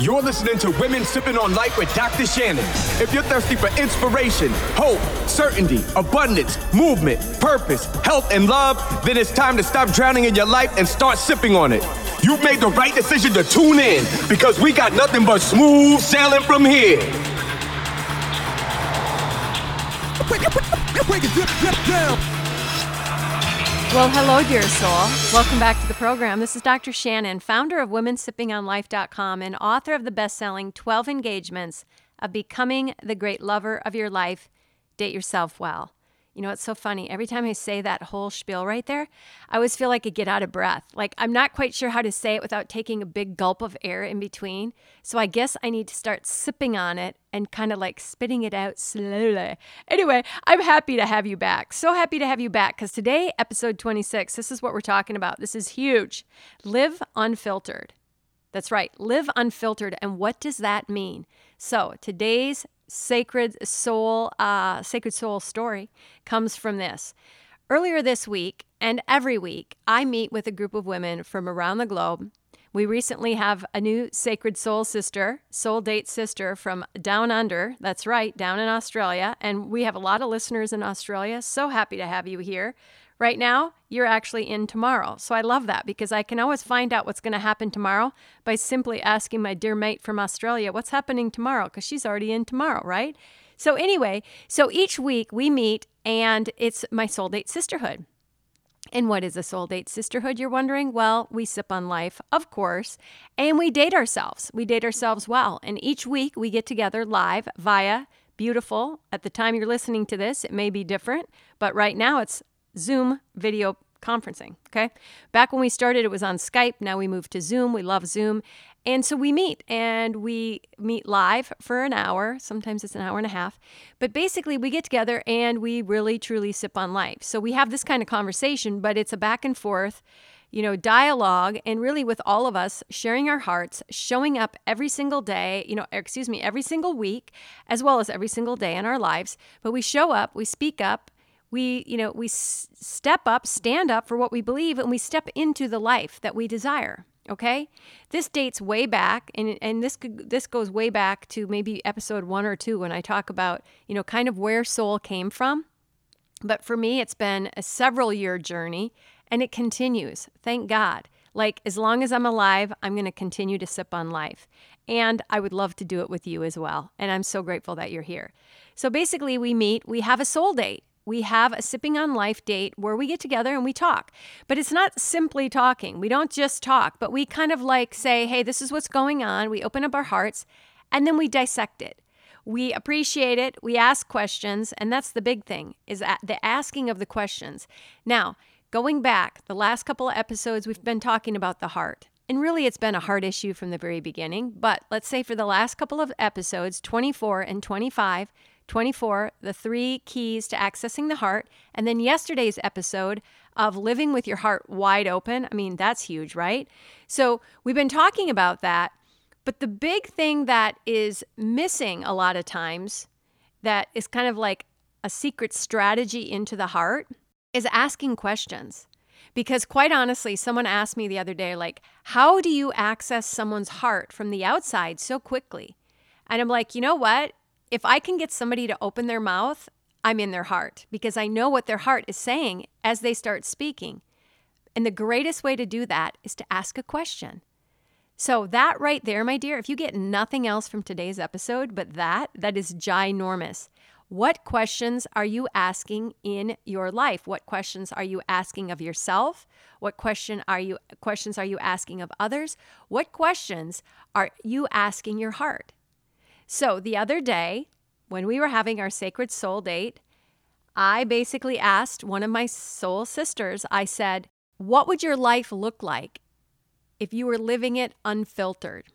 You're listening to Women Sipping on Life with Dr. Shannon. If you're thirsty for inspiration, hope, certainty, abundance, movement, purpose, health, and love, then it's time to stop drowning in your life and start sipping on it. You've made the right decision to tune in because we got nothing but smooth sailing from here. Well, hello, dear soul. Welcome back to the program. This is Dr. Shannon, founder of WomenSippingOnLife.com and author of the best-selling 12 Engagements of Becoming the Great Lover of Your Life. Date yourself well. You know, it's so funny. Every time I say that whole spiel right there, I always feel like I get out of breath. Like I'm not quite sure how to say it without taking a big gulp of air in between. So I guess I need to start sipping on it and kind of like spitting it out slowly. Anyway, I'm happy to have you back. So happy to have you back because today, episode 26, this is what we're talking about. This is huge. Live unfiltered. That's right. Live unfiltered. And what does that mean? So today's sacred soul story comes from this. Earlier this week and every week, I meet with a group of women from around the globe. We recently have a new sacred soul date sister from down under. That's right, down in Australia. And we have a lot of listeners in Australia. So happy to have you here. Right now, you're actually in tomorrow. So I love that because I can always find out what's going to happen tomorrow by simply asking my dear mate from Australia, what's happening tomorrow? Because she's already in tomorrow, right? So anyway, so each week we meet and it's my Soul Date Sisterhood. And what is a Soul Date Sisterhood, you're wondering? Well, we sip on life, of course, and we date ourselves. We date ourselves well. And each week we get together live via beautiful. At the time you're listening to this, it may be different, but right now it's Zoom video conferencing, okay? Back when we started, it was on Skype. Now we moved to Zoom. We love Zoom. And so we meet live for an hour. Sometimes it's an hour and a half. But basically, we get together and we really, truly sip on life. So we have this kind of conversation, but it's a back and forth, dialogue, and really with all of us sharing our hearts, showing up every single day, every single week, as well as every single day in our lives. But we show up, we speak up, we step up, stand up for what we believe, and we step into the life that we desire. Okay, this dates way back, and this goes way back to maybe episode 1 or 2 when I talk about kind of where soul came from. But for me, it's been a several-year journey, and it continues. Thank God. Like as long as I'm alive, I'm going to continue to sip on life, and I would love to do it with you as well. And I'm so grateful that you're here. So basically, we have a soul date. We have a Sipping on Life date where we get together and we talk. But it's not simply talking. We don't just talk, but we kind of like say, hey, this is what's going on. We open up our hearts and then we dissect it. We appreciate it. We ask questions. And that's the big thing, is the asking of the questions. Now, going back, the last couple of episodes, we've been talking about the heart. And really, it's been a heart issue from the very beginning. But let's say for the last couple of episodes, 24 and 25, 24, the 3 keys to accessing the heart. And then yesterday's episode of living with your heart wide open. I mean, that's huge, right? So we've been talking about that. But the big thing that is missing a lot of times, that is kind of like a secret strategy into the heart, is asking questions. Because quite honestly, someone asked me the other day, like, how do you access someone's heart from the outside so quickly? And I'm like, you know what? If I can get somebody to open their mouth, I'm in their heart because I know what their heart is saying as they start speaking. And the greatest way to do that is to ask a question. So that right there, my dear, if you get nothing else from today's episode, but that is ginormous. What questions are you asking in your life? What questions are you asking of yourself? What questions are you asking of others? What questions are you asking your heart? So the other day, when we were having our sacred soul date, I basically asked one of my soul sisters, I said, what would your life look like if you were living it unfiltered?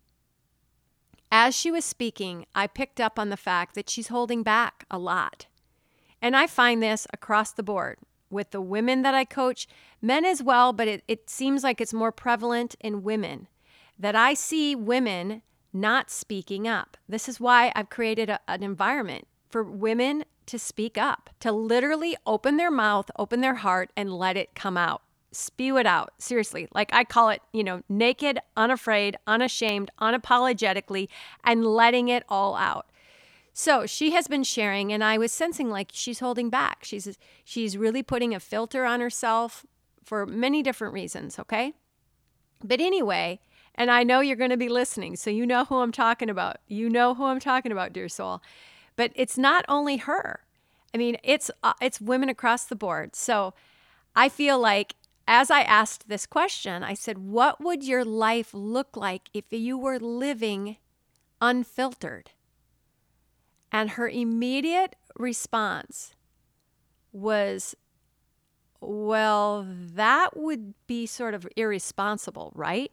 As she was speaking, I picked up on the fact that she's holding back a lot. And I find this across the board with the women that I coach, men as well, but it seems like it's more prevalent in women, that I see women not speaking up. This is why I've created an environment for women to speak up, to literally open their mouth, open their heart, and let it come out. spew it out. Seriously. Like I call it, naked, unafraid, unashamed, unapologetically, and letting it all out. So she has been sharing, and I was sensing like she's holding back. She's really putting a filter on herself for many different reasons, okay? But anyway, and I know you're going to be listening, so you know who I'm talking about. You know who I'm talking about, dear soul. But it's not only her. I mean, it's women across the board. So I feel like as I asked this question, I said, what would your life look like if you were living unfiltered? And her immediate response was, well, that would be sort of irresponsible, right?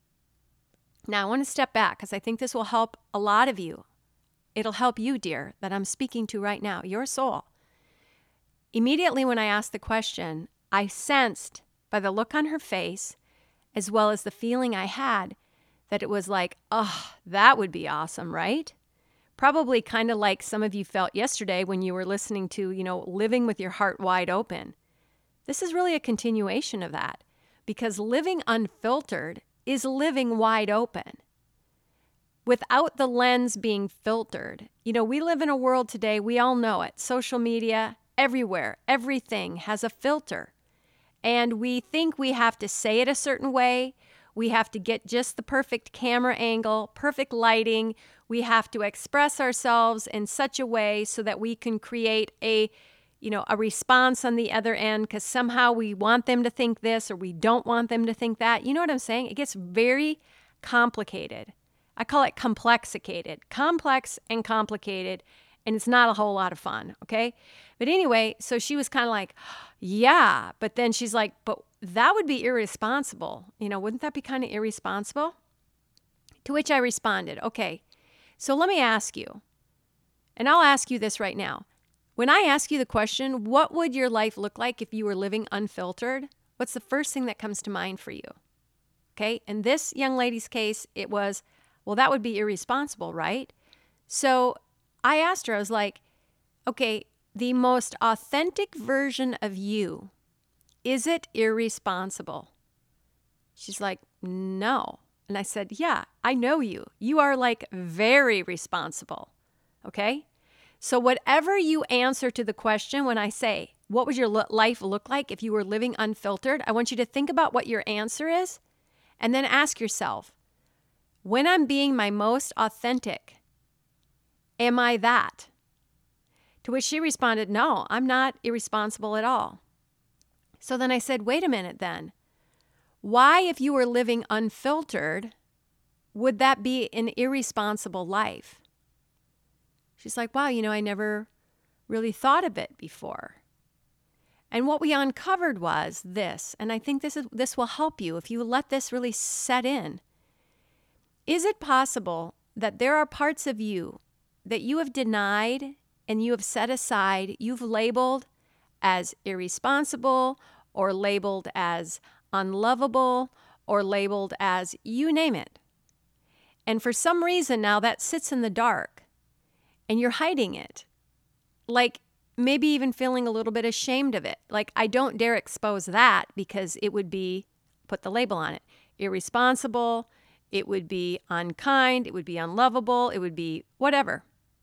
Now, I want to step back because I think this will help a lot of you. It'll help you, dear, that I'm speaking to right now, your soul. Immediately when I asked the question, I sensed by the look on her face, as well as the feeling I had, that it was like, oh, that would be awesome, right? Probably kind of like some of you felt yesterday when you were listening to, living with your heart wide open. This is really a continuation of that, because living unfiltered is living wide open. Without the lens being filtered. We live in a world today, we all know it. Social media, everywhere, everything has a filter. And we think we have to say it a certain way. We have to get just the perfect camera angle, perfect lighting. We have to express ourselves in such a way so that we can create a response on the other end, because somehow we want them to think this or we don't want them to think that. You know what I'm saying? It gets very complicated. I call it complexicated, complex and complicated, and it's not a whole lot of fun, okay? But anyway, so she was kind of like, yeah, but then she's like, but that would be irresponsible. Wouldn't that be kind of irresponsible? To which I responded, okay, so let me ask you, and I'll ask you this right now. When I ask you the question, what would your life look like if you were living unfiltered? What's the first thing that comes to mind for you? Okay, in this young lady's case, it was, well, that would be irresponsible, right? So I asked her, I was like, okay, the most authentic version of you, is it irresponsible? She's like, no. And I said, yeah, I know you. You are like very responsible, okay? So whatever you answer to the question when I say, what would your life look like if you were living unfiltered? I want you to think about what your answer is and then ask yourself, when I'm being my most authentic, am I that? To which she responded, no, I'm not irresponsible at all. So then I said, wait a minute then. Why, if you were living unfiltered, would that be an irresponsible life? She's like, wow, I never really thought of it before. And what we uncovered was this, and I think this will help you if you let this really set in. Is it possible that there are parts of you that you have denied and you have set aside, you've labeled as irresponsible or labeled as unlovable or labeled as you name it? And for some reason now that sits in the dark and you're hiding it. Like maybe even feeling a little bit ashamed of it. Like I don't dare expose that because it would be, put the label on it, irresponsible, it would be unkind, it would be unlovable, it would be whatever.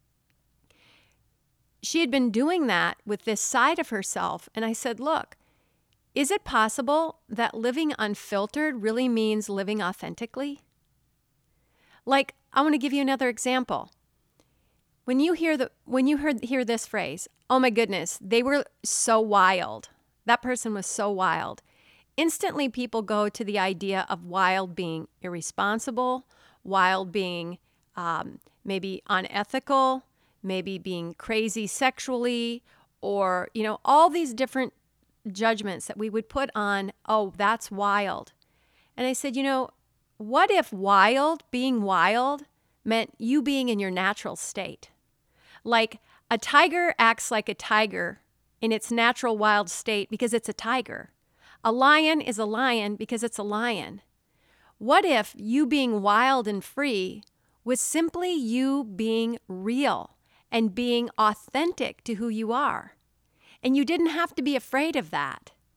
She had been doing that with this side of herself. And I said, look, is it possible that living unfiltered really means living authentically? Like, I want to give you another example. When you hear this phrase, oh my goodness, they were so wild. That person was so wild. Instantly people go to the idea of wild being irresponsible, wild being maybe unethical, maybe being crazy sexually, or, all these different judgments that we would put on, oh, that's wild. And I said, what if being wild, meant you being in your natural state? Like a tiger acts like a tiger in its natural wild state because it's a tiger. A lion is a lion because it's a lion. What if you being wild and free was simply you being real and being authentic to who you are? And you didn't have to be afraid of that.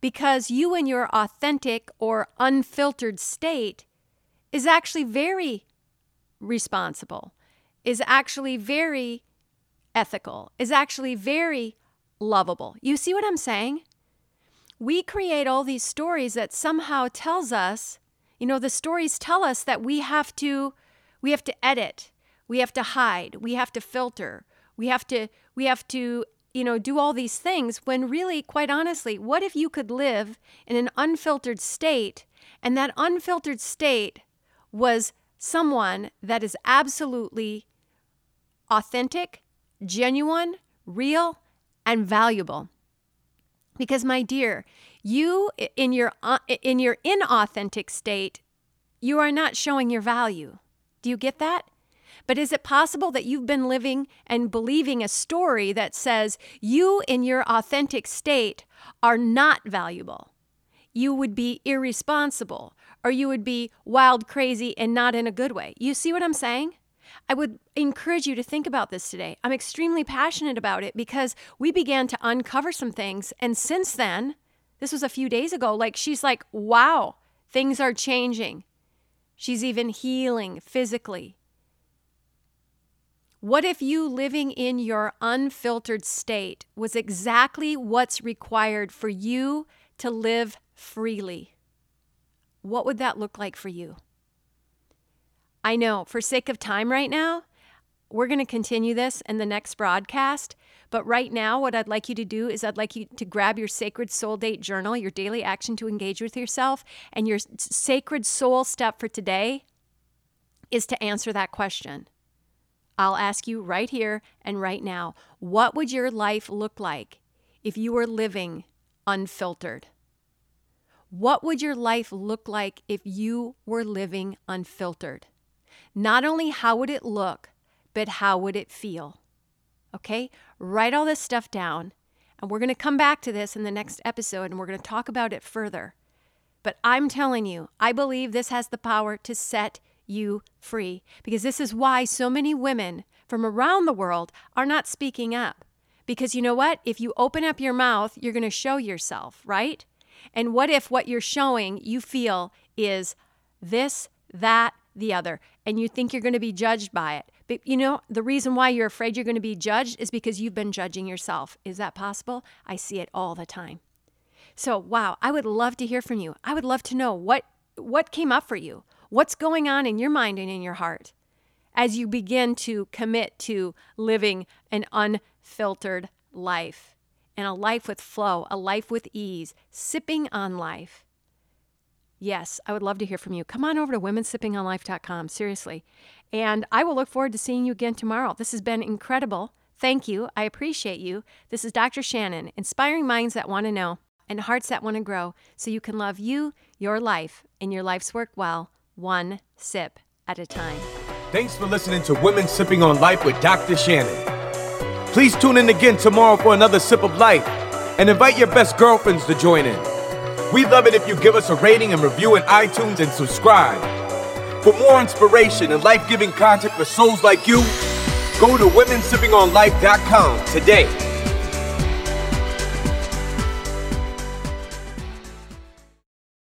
because you in your authentic or unfiltered state is actually very responsible, is actually very ethical, is actually very lovable. You see what I'm saying? We create all these stories that somehow tells us, the stories tell us that we have to edit, we have to hide, we have to filter, we have to do all these things, when really, quite honestly, what if you could live in an unfiltered state, and that unfiltered state was someone that is absolutely authentic, genuine, real, and valuable? Because, my dear, you in your inauthentic state, you are not showing your value. Do you get that? But is it possible that you've been living and believing a story that says you in your authentic state are not valuable? You would be irresponsible, or you would be wild, crazy, and not in a good way. You see what I'm saying? I would encourage you to think about this today. I'm extremely passionate about it because we began to uncover some things. And since then, this was a few days ago, she's like, wow, things are changing. She's even healing physically. What if you living in your unfiltered state was exactly what's required for you to live freely? What would that look like for you? I know, for sake of time right now, we're going to continue this in the next broadcast. But right now, what I'd like you to do is I'd like you to grab your Sacred Soul Date Journal, your daily action to engage with yourself, and your sacred soul step for today is to answer that question. I'll ask you right here and right now, what would your life look like if you were living unfiltered? What would your life look like if you were living unfiltered? Not only how would it look, but how would it feel? Okay? Write all this stuff down, and we're going to come back to this in the next episode, and we're going to talk about it further. But I'm telling you, I believe this has the power to set you free, because this is why so many women from around the world are not speaking up. Because you know what? If you open up your mouth, you're going to show yourself, right? And what if what you're showing you feel is this, that, the other, and you think you're going to be judged by it? But the reason why you're afraid you're going to be judged is because you've been judging yourself. Is that possible? I see it all the time. So, wow, I would love to hear from you. I would love to know what came up for you. What's going on in your mind and in your heart as you begin to commit to living an unfiltered life, and a life with flow, a life with ease, sipping on life? Yes, I would love to hear from you. Come on over to womensippingonlife.com, seriously. And I will look forward to seeing you again tomorrow. This has been incredible. Thank you. I appreciate you. This is Dr. Shannon, inspiring minds that want to know and hearts that want to grow, so you can love you, your life, and your life's work well, one sip at a time. Thanks for listening to Women Sipping on Life with Dr. Shannon. Please tune in again tomorrow for another sip of life, and invite your best girlfriends to join in. We'd love it if you give us a rating and review in iTunes and subscribe. For more inspiration and life-giving content for souls like you, go to womensippingonlife.com today.